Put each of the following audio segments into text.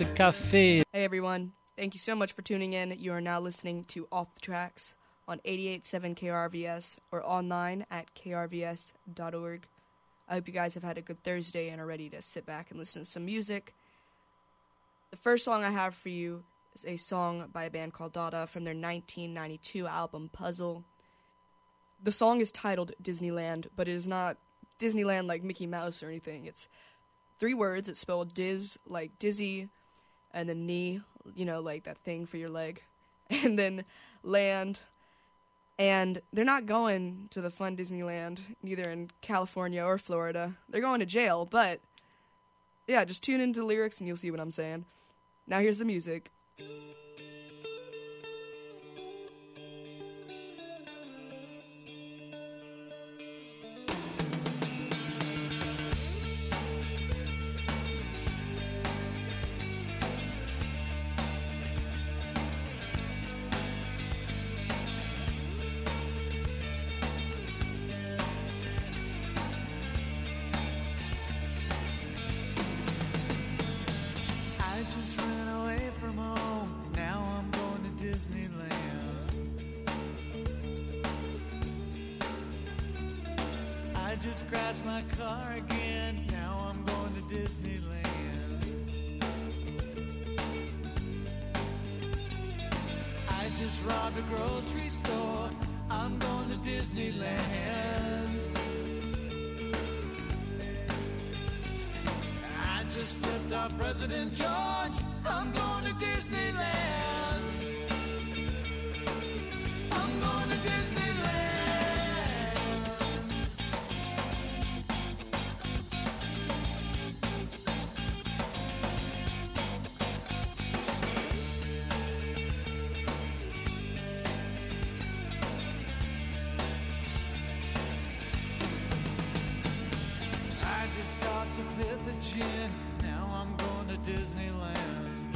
Café. Hey everyone, thank you so much for tuning in. You are now listening to Off the Tracks on 88.7 KRVS or online at krvs.org. I hope you guys have had a good Thursday and are ready to sit back and listen to some music. The first song I have for you is a song by a band called Dada from their 1992 album Puzzle. The song is titled Disneyland, but it is not Disneyland like Mickey Mouse or anything. It's 3 words. It's spelled Diz like dizzy, and then knee, you know, like that thing for your leg, and then land. And they're not going to the fun Disneyland, neither in California or Florida. They're going to jail, but yeah, just tune into the lyrics and you'll see what I'm saying. Now here's the music. Just crashed my car again. Now I'm going to Disneyland. I just robbed a grocery store. I'm going to Disneyland. I just flipped off President George. I'm going to Disneyland. I'm going to Disneyland. A fifth of gin, now I'm going to Disneyland.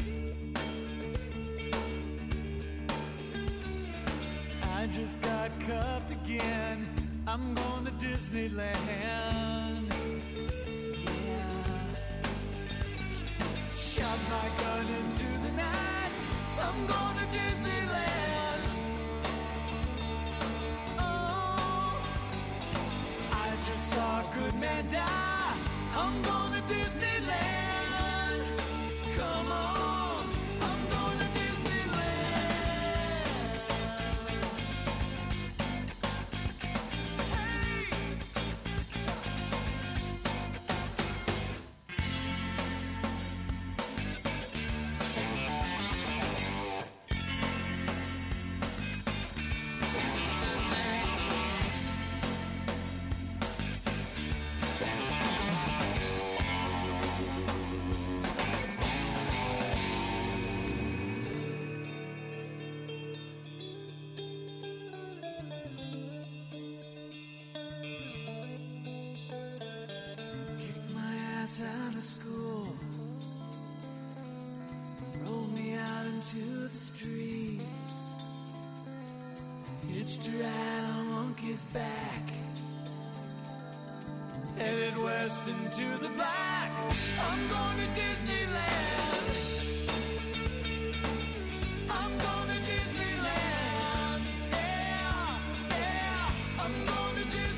I just got cuffed again, I'm going to Disneyland. Yeah. Shot my gun into the night, I'm going to Disneyland. Oh, I just saw a good man die. I'm going to Disneyland. Come on, I'm going to Disneyland. Hey! Out of school, rolled me out into the streets, hitched a ride on a monkey's back, headed west into the black. I'm going to Disneyland. I'm going to Disneyland. Yeah, yeah, I'm going to Disneyland.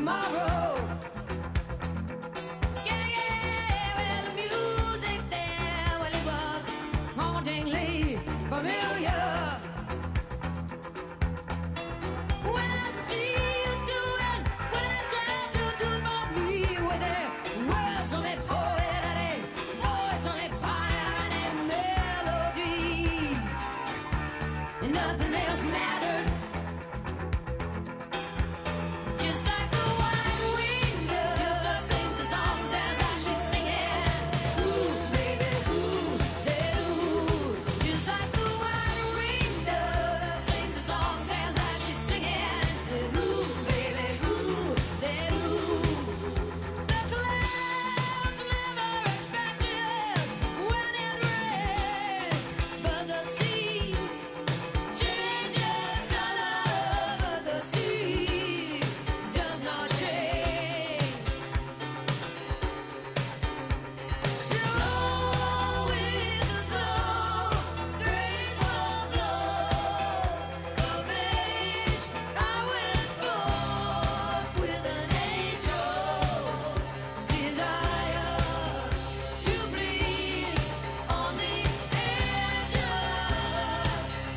tomorrow. Yeah, yeah, well, the music there, well, it was hauntingly familiar. When I see you doing what I tried to do for me, with their words on that poet and a voice on that fire and a melody, and nothing else mattered. Just like the white wind does, sings the songs as she's singing. Ooh, baby, ooh, say ooh. Just like the white wind does, sings the songs as she's singing. Say ooh, baby, ooh, say ooh. The clouds never expected when it rains, but the sea changes color, but the sea does not change. Slow is the slow, graceful flow of age. I went forth with an angel desire to breathe on the edge of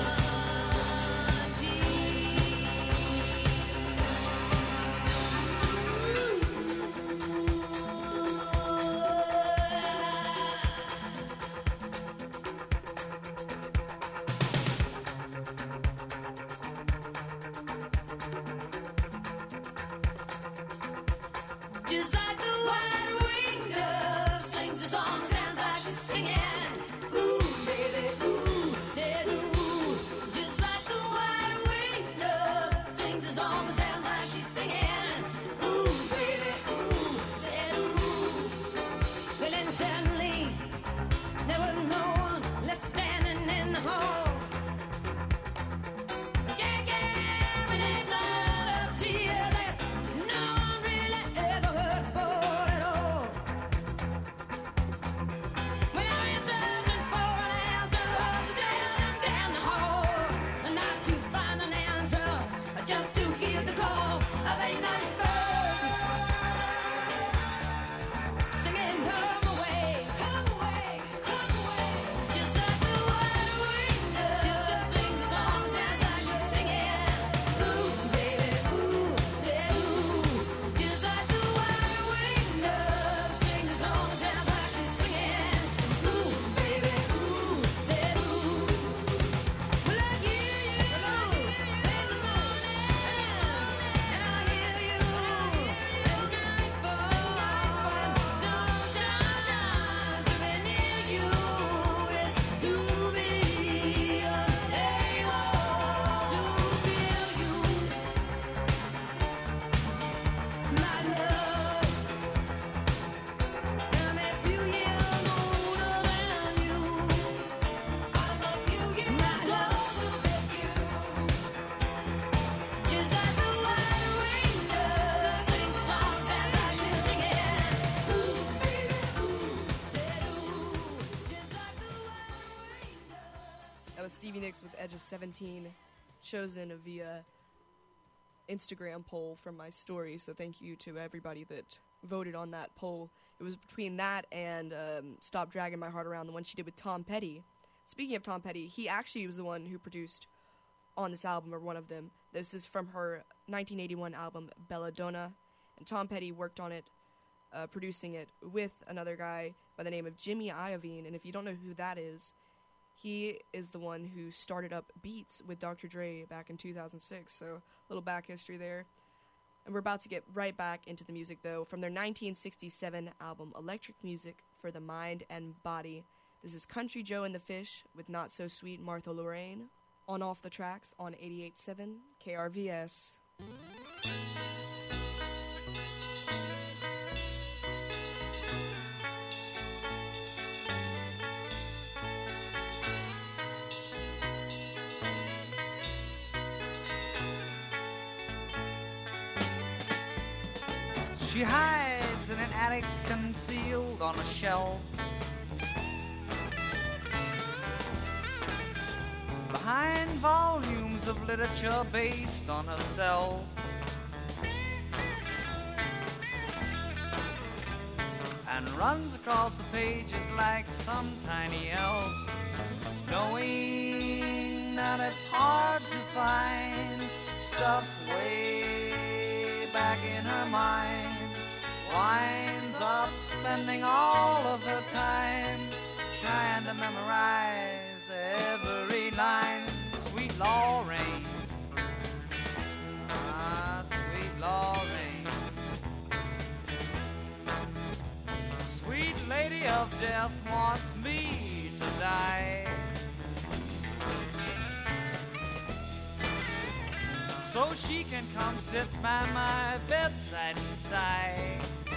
17. Just like the white winged dove sings the song, sounds like she's singing. Ooh, baby, ooh, say ooh. Just like the white winged dove sings the song, sounds like she's singing. Ooh, baby, ooh, say ooh. Well, then suddenly there was no one left standing in the hall. Yeah, yeah, with a flood of tears that no one really ever heard fall at all. When I went searching for an answer, standing down the hall, and not to find an answer, just to hear the call of a night bird singing, come away, come away, come away. Just like the white wind does, sings the song, sounds like she's singing. Ooh, baby, ooh, say ooh. Just like the white wind does, sings the song, sounds like she's singing. Ooh, baby, ooh, say ooh. Well, I hear you in the morning, and I hear you at nightfall. Sometimes to be near you is to be able to feel you, my love. I'm a few years older than you. I'm a few years older than you. Just like the white wind does, sings the song, sounds like she's singing. Ooh, baby, ooh, say ooh. Just like the white wind does. That was Stevie Nicks with Edge of 17, chosen via Instagram poll from my story. So thank you to everybody that voted on that poll. It was between that and Stop Dragging My Heart Around, the one she did with Tom Petty. Speaking of Tom Petty, he actually was the one who produced on this album, or one of them. This is from her 1981 album, Belladonna. And Tom Petty worked on it, producing it with another guy by the name of Jimmy Iovine. And if you don't know who that is, he is the one who started up Beats with Dr. Dre back in 2006. So a little back history there. And we're about to get right back into the music, though, from their 1967 album, Electric Music for the Mind and Body. This is Country Joe and the Fish with Not So Sweet Martha Lorraine on Off the Tracks on 88.7 KRVS. She hides in an attic concealed on a shelf. Behind volumes of literature based on herself. and runs across the pages like some tiny elf, knowing that it's hard to find stuff way back in her mind. Winds up spending all of her time trying to memorize every line. Sweet Lorraine, ah, sweet Lorraine, sweet lady of death wants me to die, so she can come sit by my bedside and sigh,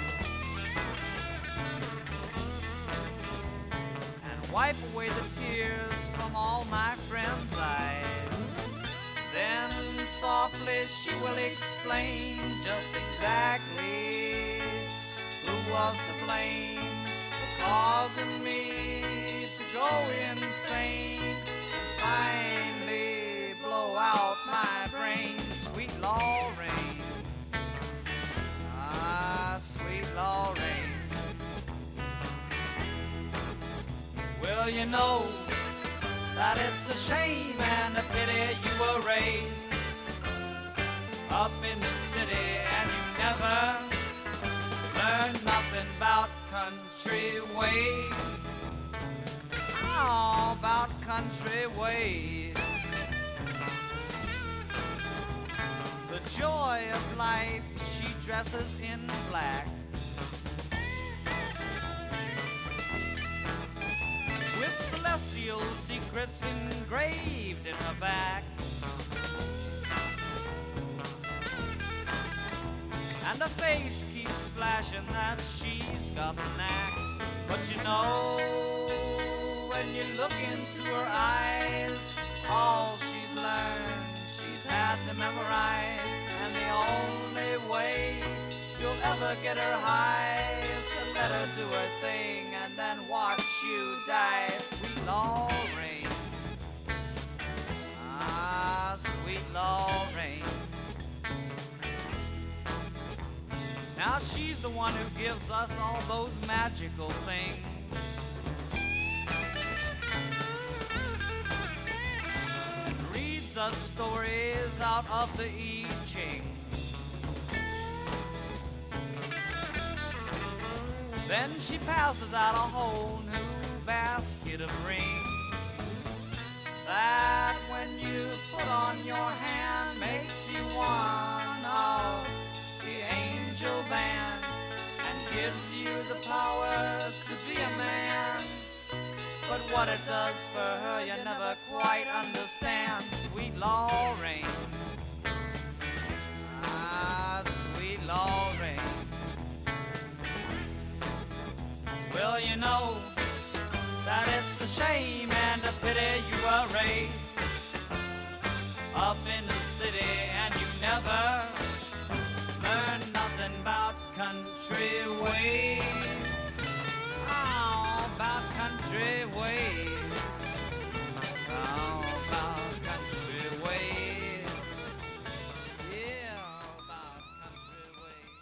and wipe away the tears from all my friends' eyes. Then softly she will explain just exactly who was to blame for causing me to go insane and finally blow out my brain. Sweet Lorraine, ah, sweet Lorraine. Well, you know that it's a shame and a pity you were raised up in the city and you never learned nothing about country ways. Oh, about country ways. The joy of life, she dresses in black, with celestial secrets engraved in her back. And her face keeps flashing that she's got the knack. But you know, when you look into her eyes, all she's learned, she's had to memorize. And the only way you'll ever get her high is to let her do her thing and then watch you die. Sweet Lorraine, ah, sweet Lorraine. Now she's the one who gives us all those magical things, and reads us stories out of the I Ching. Then she passes out a whole new basket of rings that when you put on your hand makes you one of the angel band and gives you the power to be a man. But what it does for her you never quite understand. Sweet Lorraine, ah, sweet Lorraine. Well, you know that it's a shame and a pity you were raised up in the city and you never learned nothing about country ways. Oh, about country ways. Oh, about country ways. Yeah, about country ways.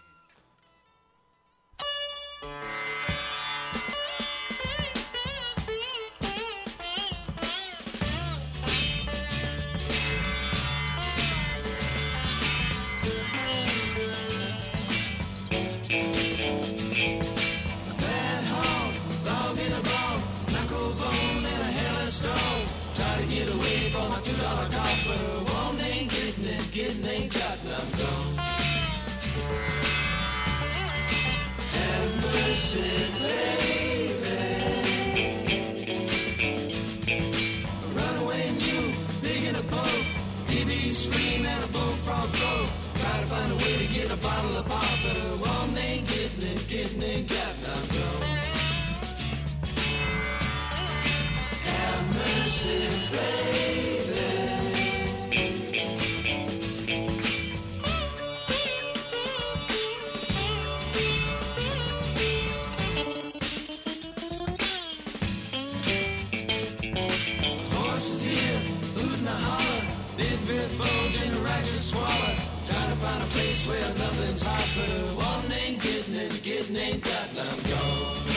Where nothing's hot, but one ain't getting it, ain't got none gone.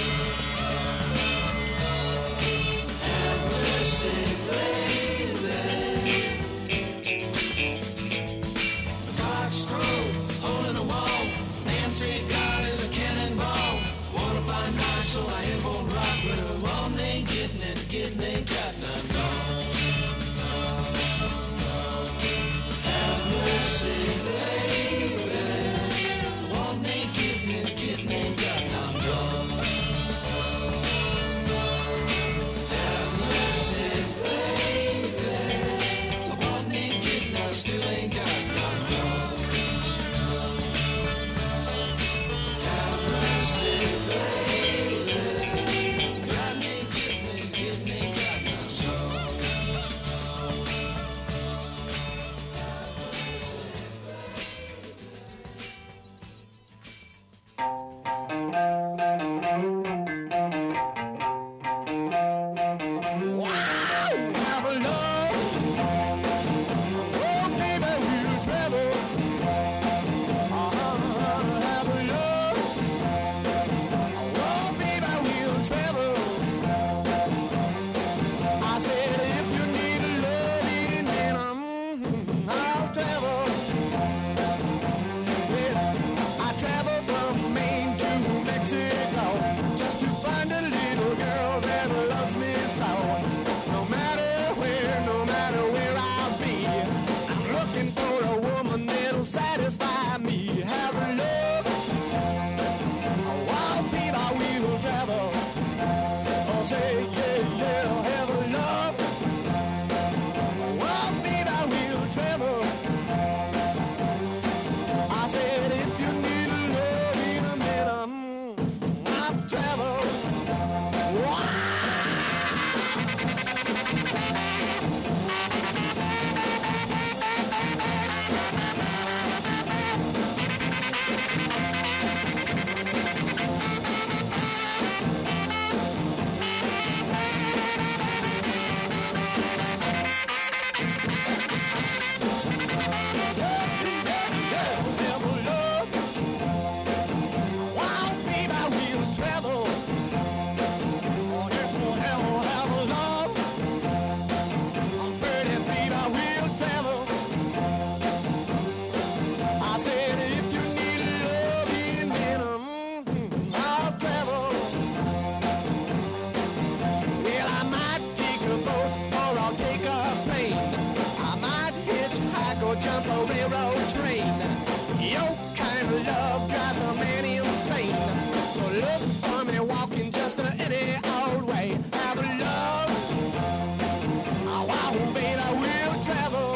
love drives a man insane. So look for me walking just any old way. Have a love, oh, wow, baby, we'll travel.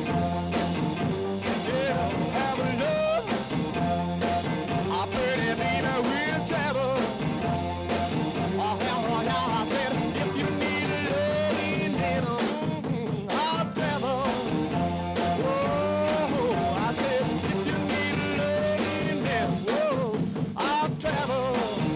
Yeah, have a love, oh, pretty baby, we'll travel. Oh, yeah, I said, if you need a loving, then I'll travel. Whoa, I said, if you need a loving, then I'll travel.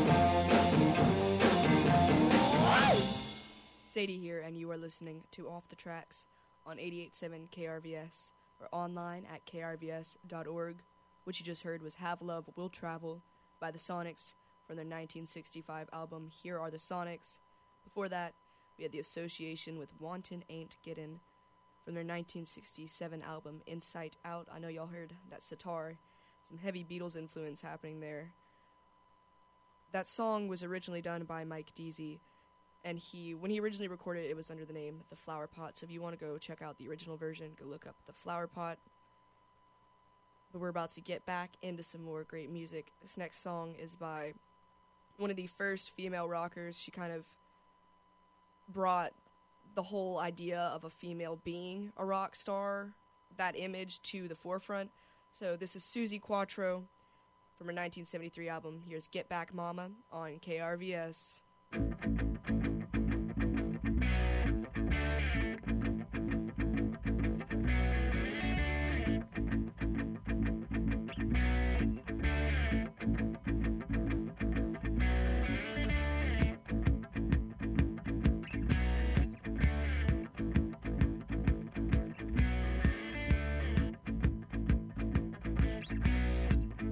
Sadie here, and you are listening to Off the Tracks on 88.7 KRVS or online at krvs.org. What you just heard was Have Love Will Travel by the Sonics from their 1965 album Here Are the Sonics. Before that, we had the Association with Wantin' Ain't Gettin' from their 1967 album Insight Out. I know y'all heard that sitar, some heavy Beatles influence happening there. That song was originally done by Mike Deasy, and when he originally recorded it, it was under the name The Flower Pot. So if you want to go check out the original version, go look up The Flower Pot. But we're about to get back into some more great music. This next song is by one of the first female rockers. She kind of brought the whole idea of a female being a rock star, that image, to the forefront. So this is Suzi Quatro from her 1973 album. Here's Get Back Mama on KRVS.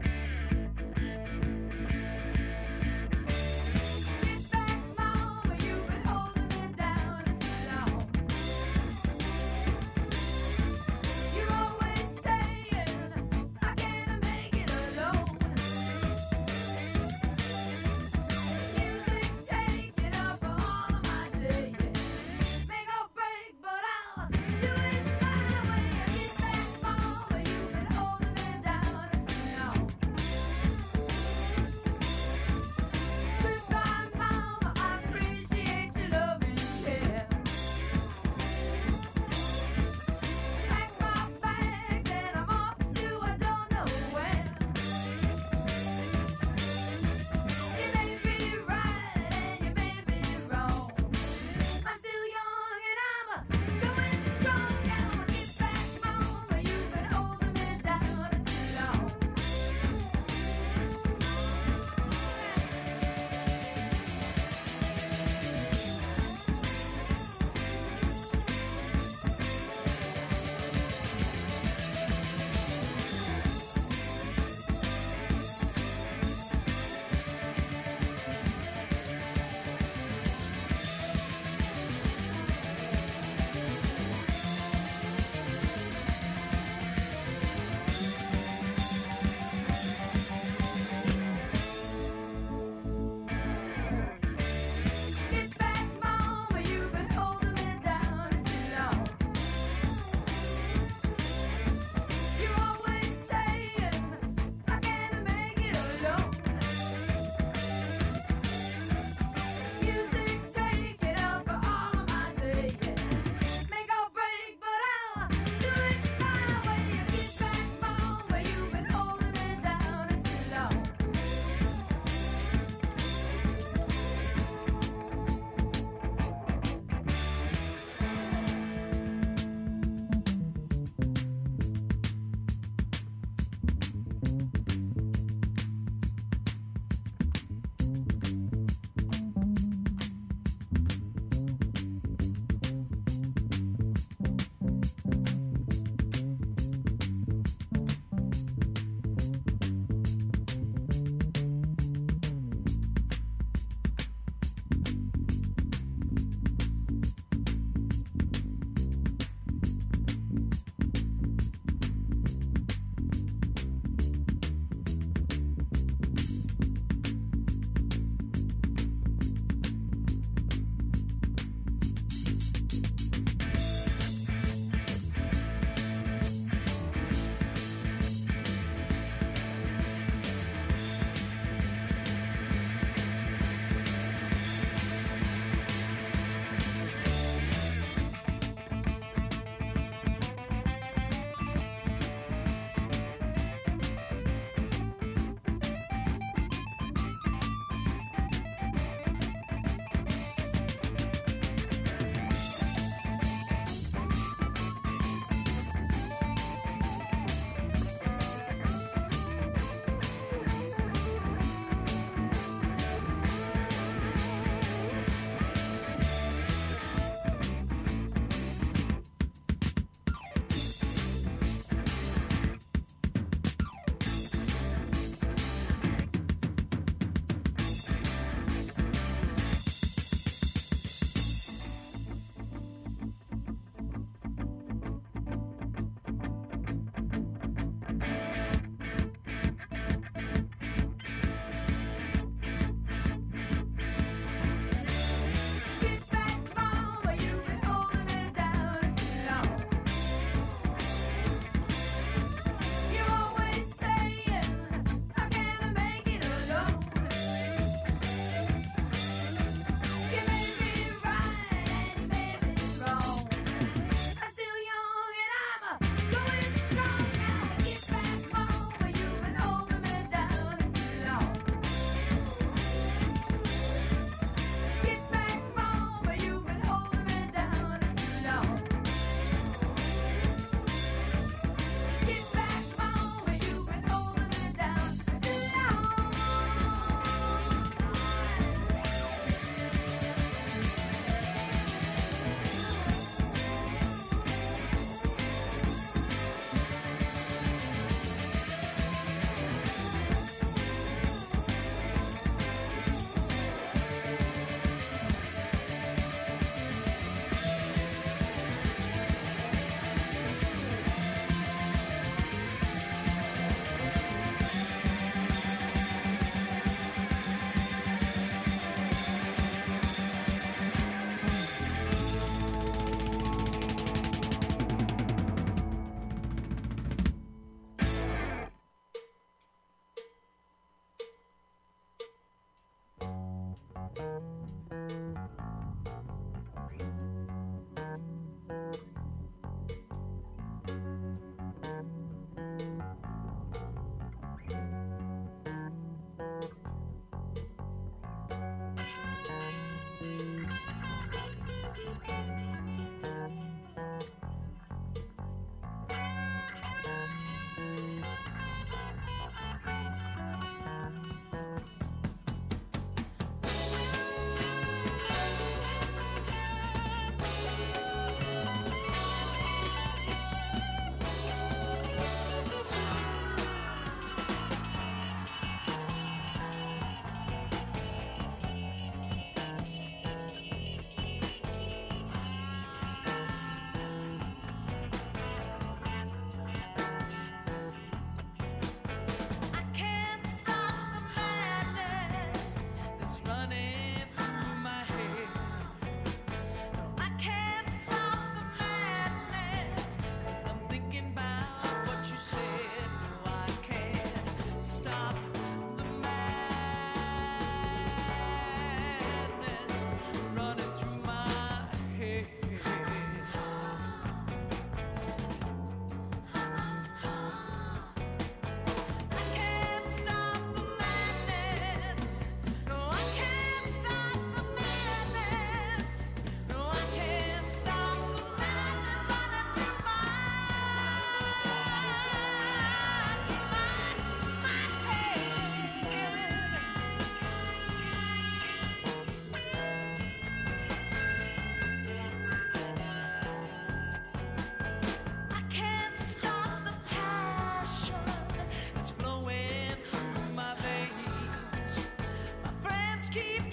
Back, mama, you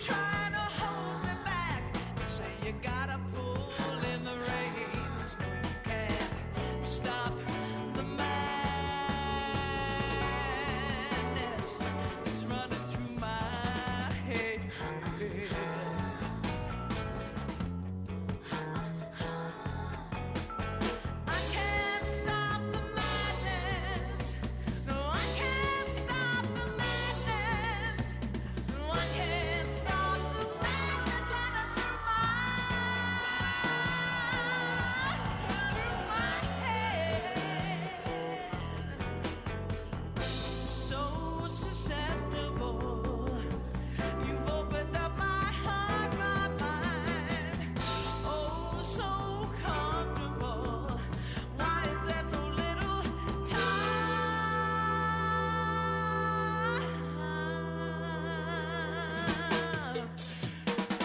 trying to hold me back. They say you gotta pull in the reins. No, you can't stop the madness. It's running through my head. I can't stop the madness. No, I can't stop the madness. No, I can't stop the madness running through my head. So susceptible. You've opened up my heart, my mind. Oh, so comfortable. Why is there so little time?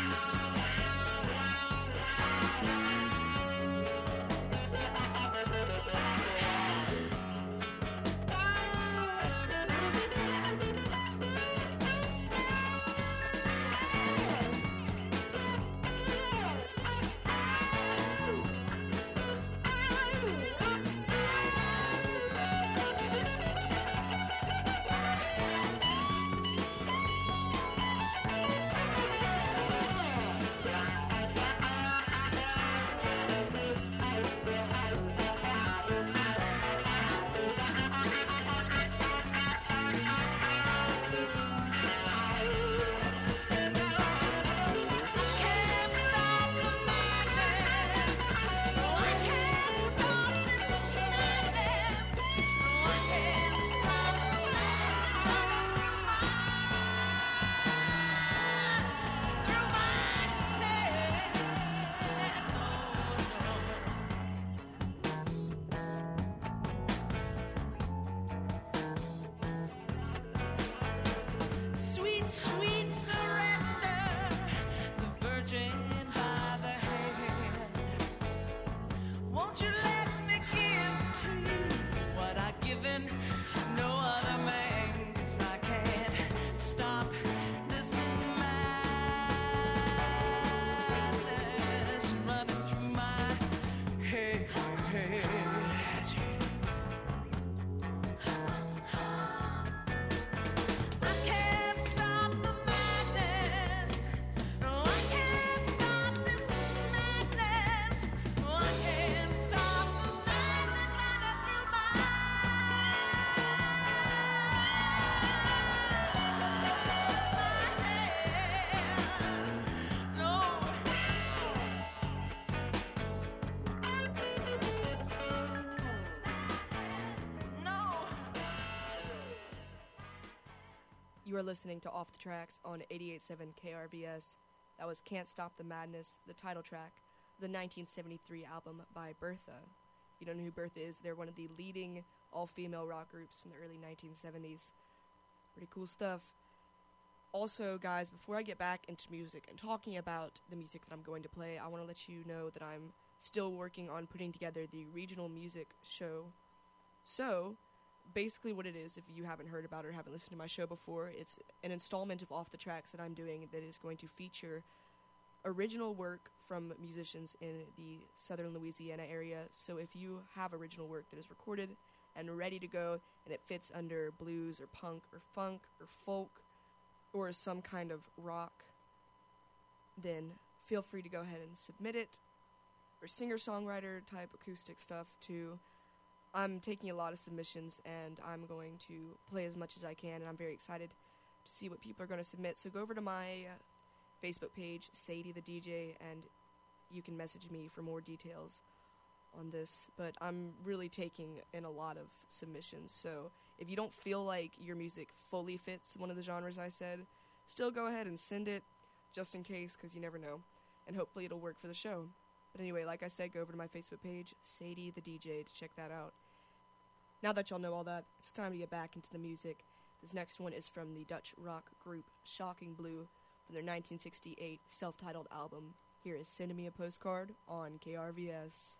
Can't stop the madness. No, I can't stop this madness. No, I can't stop the madness running through my head. Sweet, sweet surrender, the Virgin by the hand. Won't you let me give to you what I've given no other man? 'Cause I can't stop this madness running through my head. I can't stop the madness. No, I can't stop this madness. No, I can't stop the madness running through my head. No. No. You are listening to Off the Tracks on 88.7 KRVS. That was Can't Stop the Madness, the title track, the 1973 album by Bertha. If you don't know who Bertha is, they're one of the leading all-female rock groups from the early 1970s. Pretty cool stuff. Also, guys, before I get back into music and talking about the music that I'm going to play, I want to let you know that I'm still working on putting together the regional music show. So, basically what it is, if you haven't heard about it or haven't listened to my show before, it's an installment of Off the Tracks that I'm doing that is going to feature original work from musicians in the southern Louisiana area. So if you have original work that is recorded and ready to go, and it fits under blues or punk or funk or folk or some kind of rock, then feel free to go ahead and submit it, or singer-songwriter type acoustic stuff too. I'm taking a lot of submissions, and I'm going to play as much as I can, and I'm very excited to see what people are going to submit. So go over to my Facebook page, Sadie the DJ, and you can message me for more details on this. But I'm really taking in a lot of submissions, so if you don't feel like your music fully fits one of the genres I said, still go ahead and send it, just in case, because you never know, and hopefully it'll work for the show. But anyway, like I said, go over to my Facebook page, Sadie the DJ, to check that out. Now that y'all know all that, it's time to get back into the music. This next one is from the Dutch rock group Shocking Blue from their 1968 self-titled album. Here is Send Me a Postcard on KRVS.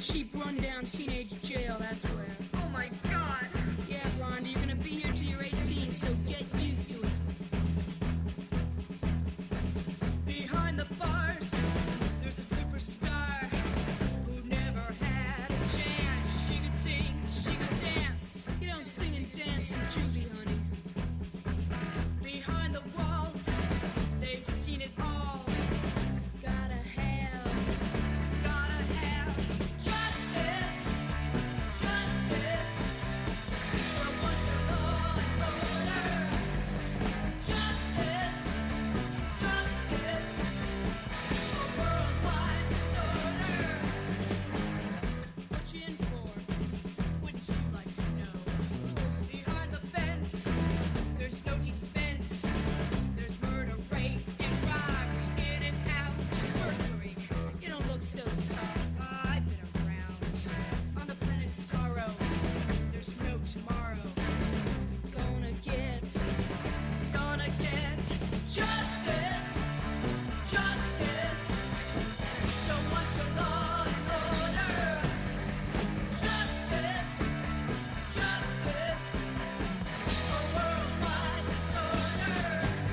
cheap rundown teenage jail, that's where. Oh my god. Yeah, Blondie, you're gonna be here till you're 18, so get used to it. Behind the bars, there's a superstar who never had a chance. She could sing, she could dance. You don't sing and dance in juvie, honey. Behind the walls, they've seen it all. Gotta have Justice, justice, for a bunch of law and order. Justice, justice, for worldwide disorder. What you in for? Wouldn't you like to know? Behind the fence, there's no defense. There's murder, rape, and robbery, in and out, burglary. You don't look so tough. I've been around on the planet sorrow. There's no tomorrow. Gonna get Justice, justice. Don't want your law and order. Justice, justice. For worldwide disorder.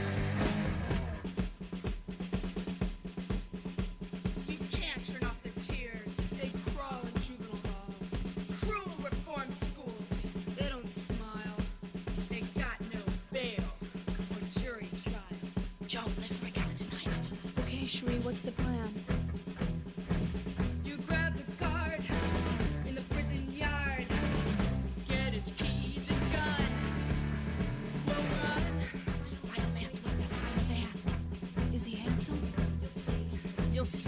You can't turn off the tears. they crawl in juvenile hall. Cruel reform schools. They don't smile. They got no bail or jury trial. Joe, let's break out tonight. Okay, Sheree, what's the plan? You grab the guard in the prison yard. Get his keys and gun. We'll run. I'll dance with inside the van. Is he handsome? You'll see. You'll see.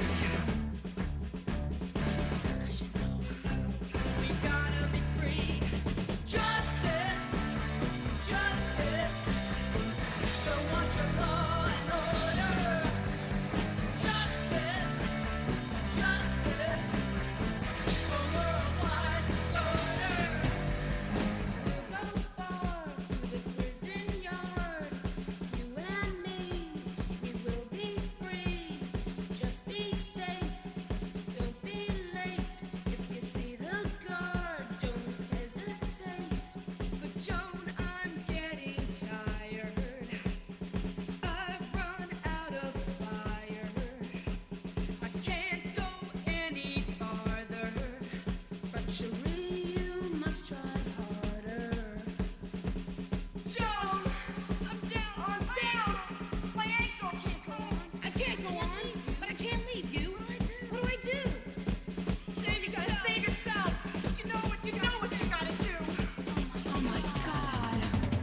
Cause you know. We gotta be free. Justice, justice. Don't want your law and order. Justice, justice. For worldwide disorder. We'll go far through the prison yard. You and me, we will be free. Just be safe. Don't be late. If you see the guard, don't hesitate. But Joan, I'm getting tired. I've run out of fire. I can't go any farther. But Sheree, you must try harder. Joan, I'm down. My ankle. I can't go on, but I can't leave you. What do I do? Save yourself. You know what you gotta do. Oh my God.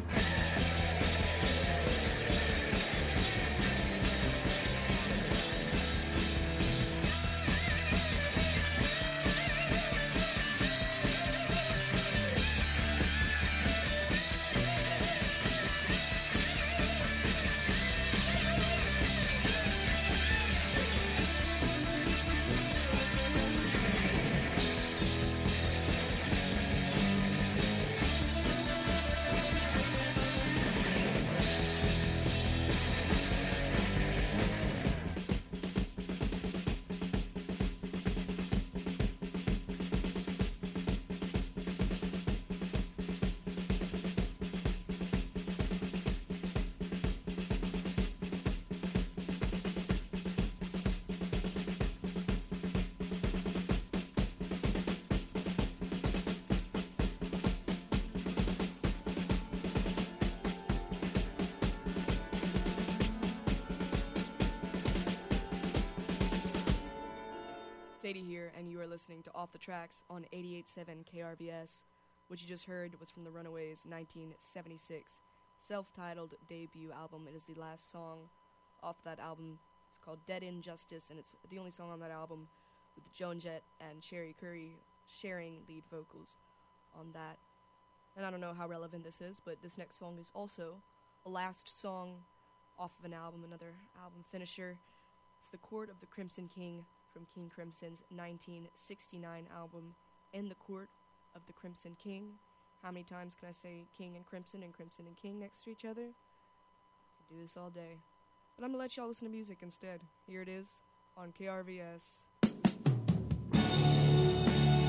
Sadie here, and you are listening to Off the Tracks on 88.7 KRVS. What you just heard was from the Runaways' 1976 self-titled debut album. It is the last song off that album. It's called Dead Injustice, and it's the only song on that album with Joan Jett and Sherry Curry sharing lead vocals on that. And I don't know how relevant this is, but this next song is also a last song off of an album, another album finisher. It's The Court of the Crimson King from King Crimson's 1969 album, In the Court of the Crimson King. How many times can I say King and Crimson and King next to each other? I could do this all day. But I'm going to let y'all listen to music instead. Here it is on KRVS.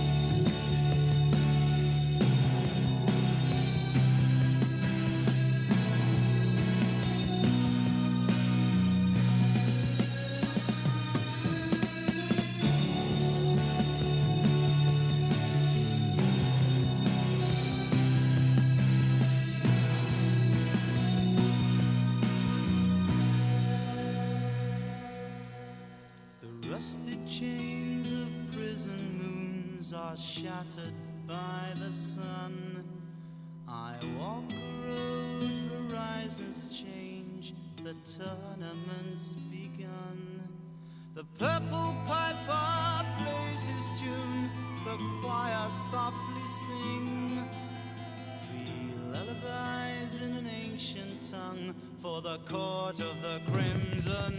shattered by the sun. I walk a road, horizons change, the tournament's begun. The purple piper plays his tune, the choir softly sing. Three lullabies in an ancient tongue for the court of the crimson.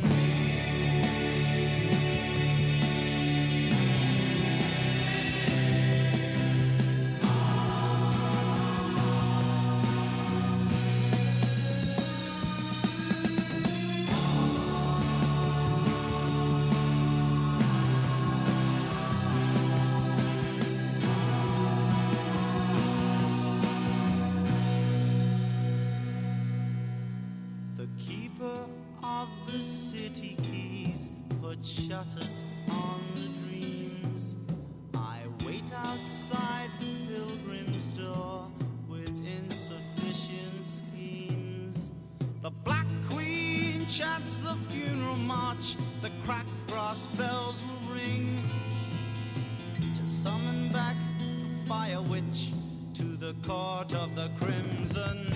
The keeper of the city keys put shutters on the dreams. I wait outside the pilgrim's door with insufficient schemes. The Black Queen chants the funeral march, the cracked brass bells will ring to summon back the fire witch to the court of the crimson.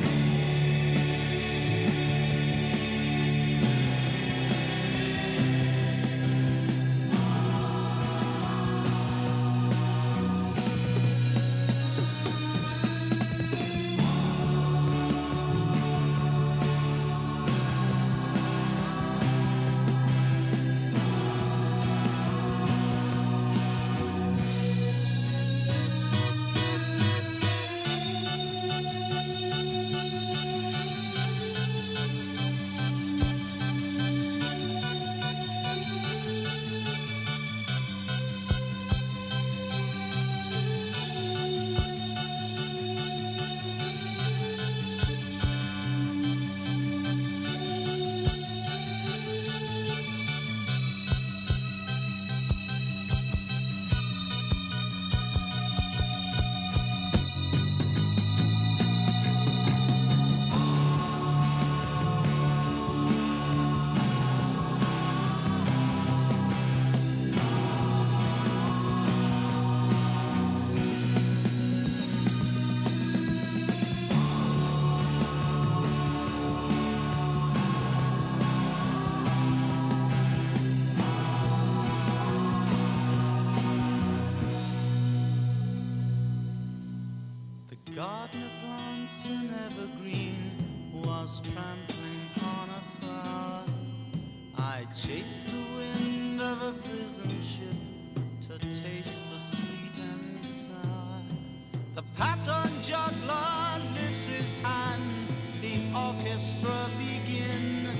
Gardener plants an evergreen, was trampling on a flower. I chased the wind of a prison ship to taste the sweet and sour. The pattern juggler lifts his hand, the orchestra begin.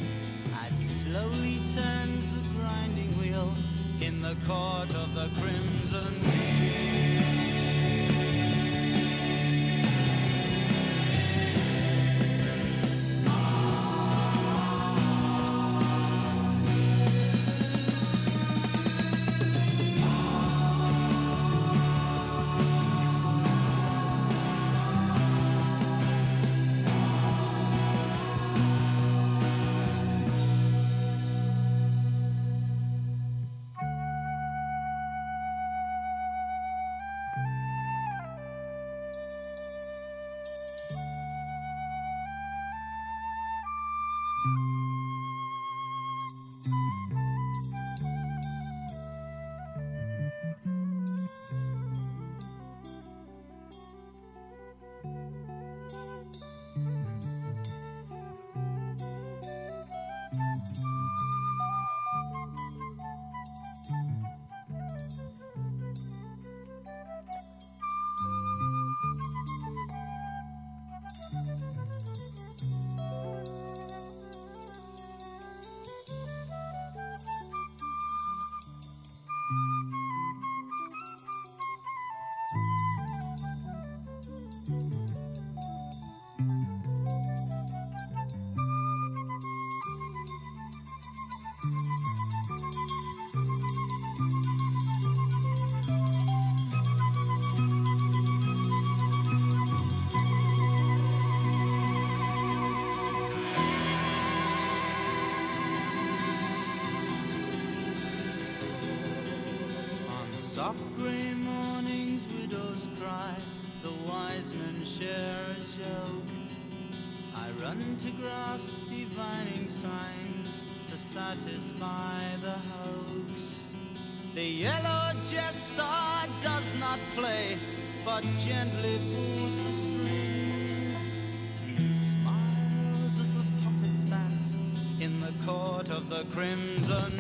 As slowly turns the grinding wheel in the court of the crimson. Soft gray mornings fools cry, the wise men share a joke. I run to grasp divining signs to satisfy the hoax. The yellow jester does not play, but gently pulls the strings. He smiles as the puppets dance in the court of the crimson.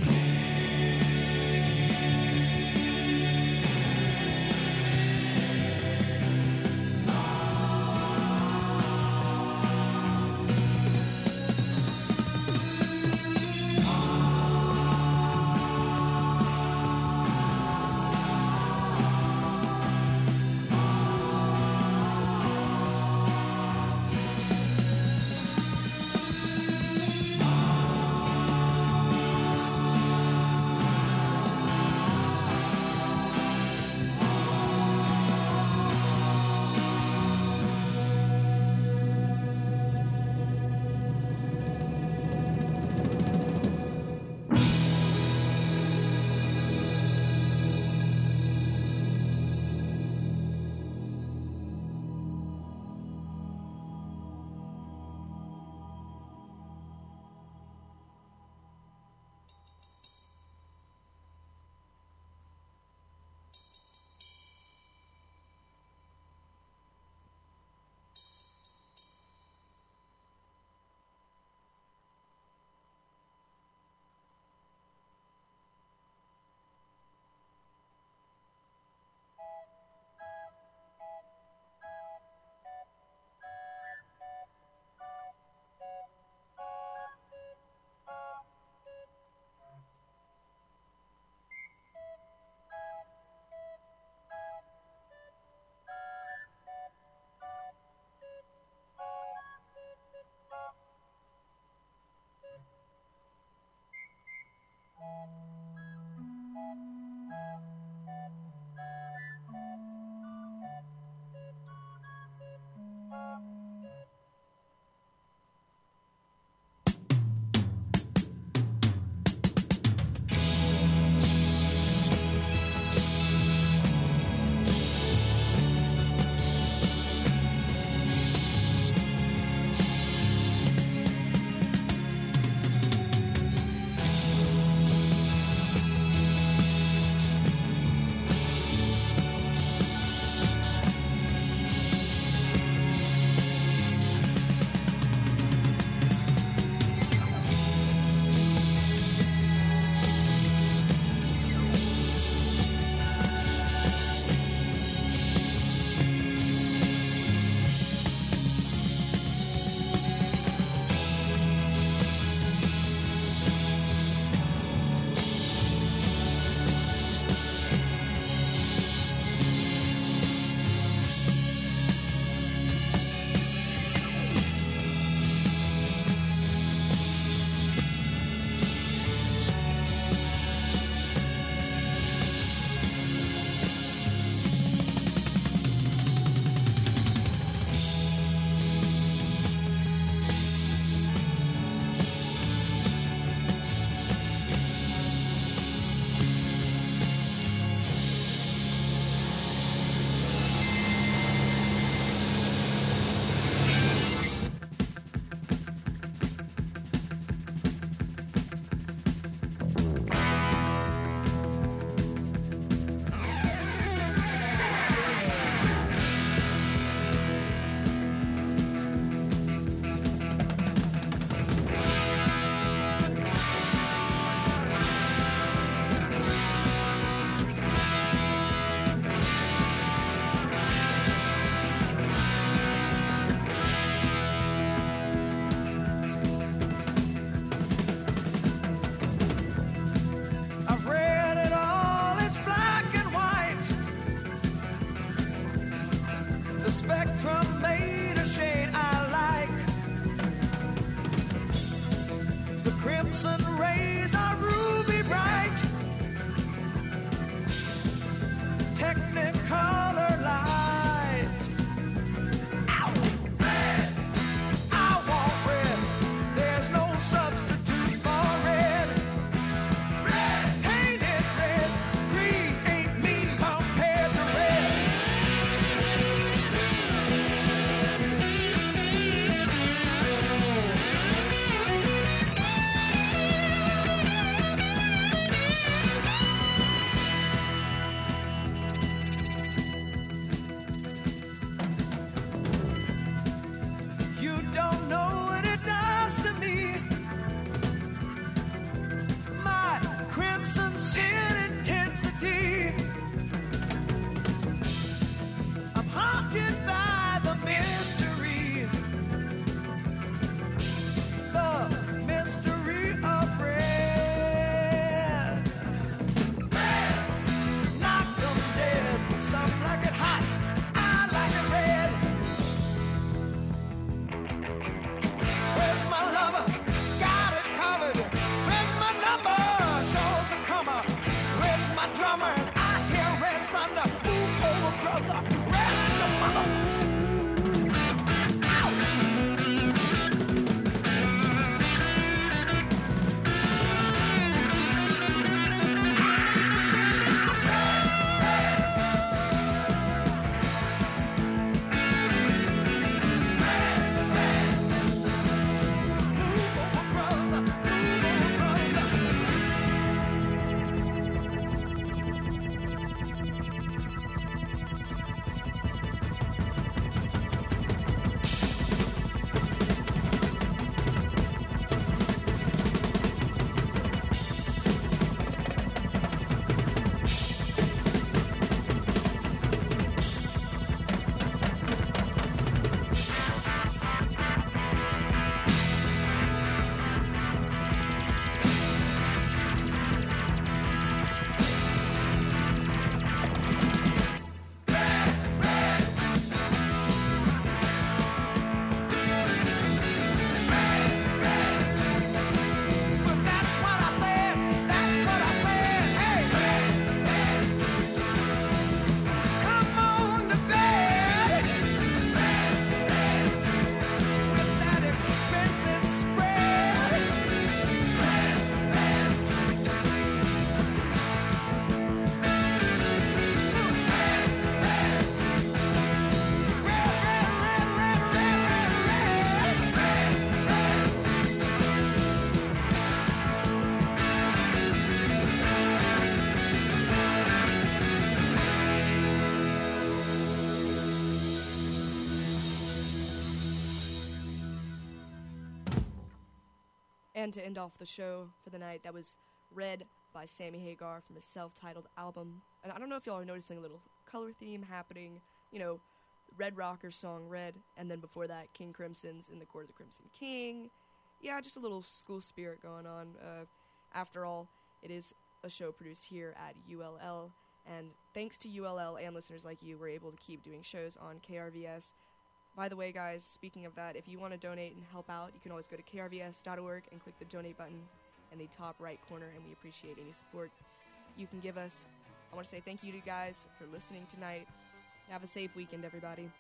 And to end off the show for the night, that was Red by Sammy Hagar from his self-titled album. And I don't know if y'all are noticing a little color theme happening. You know, Red Rocker's song Red, and then before that, King Crimson's In the Court of the Crimson King. Yeah, just a little school spirit going on. After all, it is a show produced here at ULL, and thanks to ULL and listeners like you, we're able to keep doing shows on KRVS. By the way, guys, speaking of that, if you want to donate and help out, you can always go to krvs.org and click the donate button in the top right corner, and we appreciate any support you can give us. I want to say thank you to you guys for listening tonight. Have a safe weekend, everybody.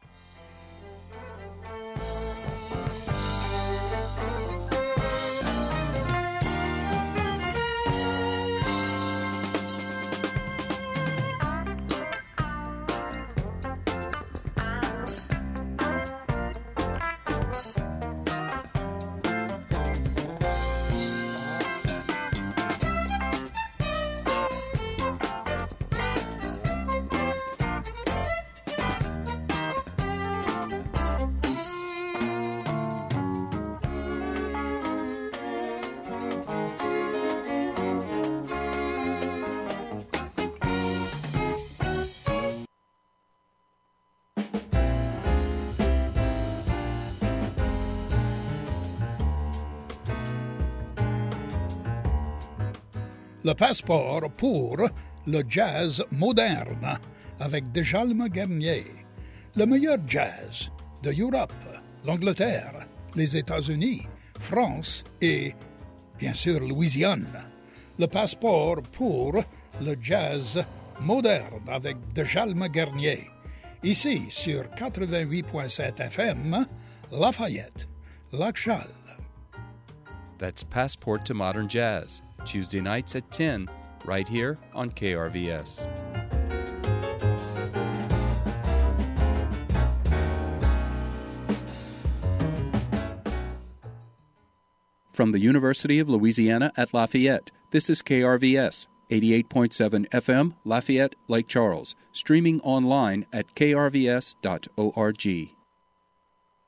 Le passeport pour le jazz moderne avec Djalma Garnier. Le meilleur jazz de l'Europe, l'Angleterre, les États-Unis, France et, bien sûr, Louisiane. Le passeport pour le jazz moderne avec Djalma Garnier. Ici, sur 88.7 FM, Lafayette, Lac-Charles. That's Passport to Modern Jazz, Tuesday nights at 10, right here on KRVS. From the University of Louisiana at Lafayette, this is KRVS, 88.7 FM, Lafayette, Lake Charles, streaming online at krvs.org.